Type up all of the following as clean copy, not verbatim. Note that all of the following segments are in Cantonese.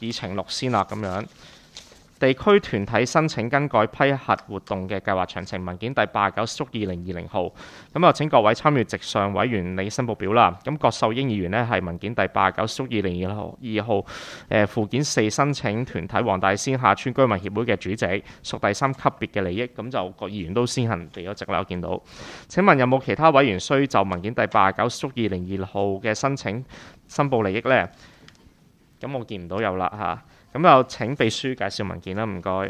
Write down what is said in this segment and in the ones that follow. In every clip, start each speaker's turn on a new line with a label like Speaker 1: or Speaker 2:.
Speaker 1: 議程錄先啦，咁樣。地區團體申請更改批核活動嘅計劃詳情文件第89/2020號，咁啊請各位參與席上委員你申報表啦。咁郭秀英議員呢係文件第89/2022號附件4申請團體黃大仙下村居民協會嘅主席，屬第3級別嘅利益，咁就各議員都先行離咗席啦。我見到。請問有冇其他委員需就文件第89/2022號嘅申請申報利益呢？咁我見唔到有啦嚇。咁就請秘書介紹文件啦，唔該。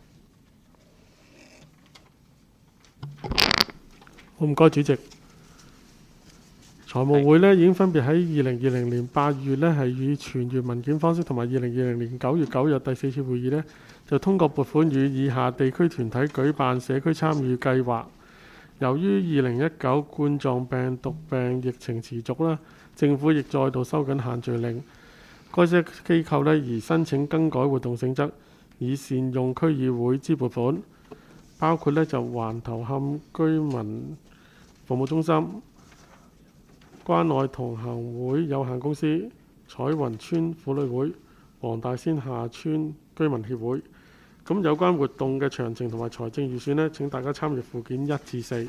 Speaker 2: 好，唔該主席。財務會呢已經分別喺2020年8月呢係以傳閱文件方式，同埋2020年9月9日第4次會議呢就通過撥款予以下地區團體舉辦社區參與計劃。由於2019冠狀病毒病疫情持續啦，政府亦再度收緊限聚令。該些機構呢而申請更改活動性質，以善用區議會資撥款，包括呢就環頭磡居民服務中心、關愛同行會有限公司、彩雲村婦女會、黃大仙下村居民協會。咁有關活動嘅詳情同埋財政預算呢，請大家參閱附件1至4。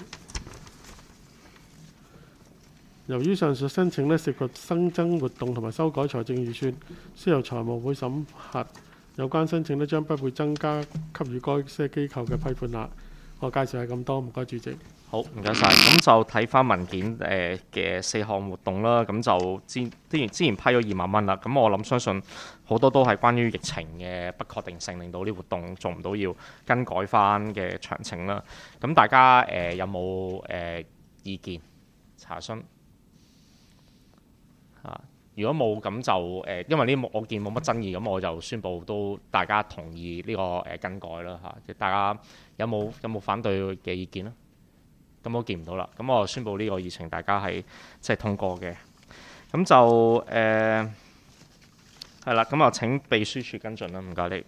Speaker 2: 由於上述申請呢涉及新增活動同埋修改財政預算，需由財務會審核，有關申請呢將不會增加給予該些機構嘅批判額。我介紹係咁多，唔該主席。
Speaker 1: 好，唔該晒。咁就睇翻文件嘅4項活動啦。咁就之前批咗2萬蚊啦。咁我諗相信好多都係關於疫情嘅不確定性，令到啲活動做唔到，要更改翻嘅詳情啦。咁大家有冇意見查詢？如果冇咁就因為呢我見冇乜爭議，咁我就宣布都大家同意呢個更改啦嚇。大家有冇反對嘅意見咧？咁我見唔到啦，咁我宣布呢個議程大家係即係通過嘅。咁就係啦，咁啊請秘書處跟進啦，唔該你。